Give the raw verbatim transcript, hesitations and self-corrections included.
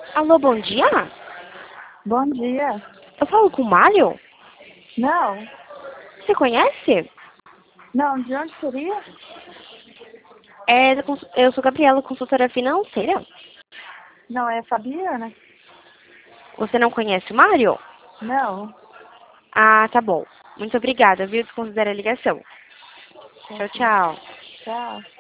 Alô, bom dia? Bom dia. Eu falo com o Mário? Não, Você conhece? não, de onde seria? É, da cons- eu sou Gabriela, consultora financeira. Não, é Fabiana? Você não conhece o Mário? Não. Ah, tá bom. Muito obrigada, viu? Desconsidera a ligação. Tá Tchau, bom. tchau. Tchau.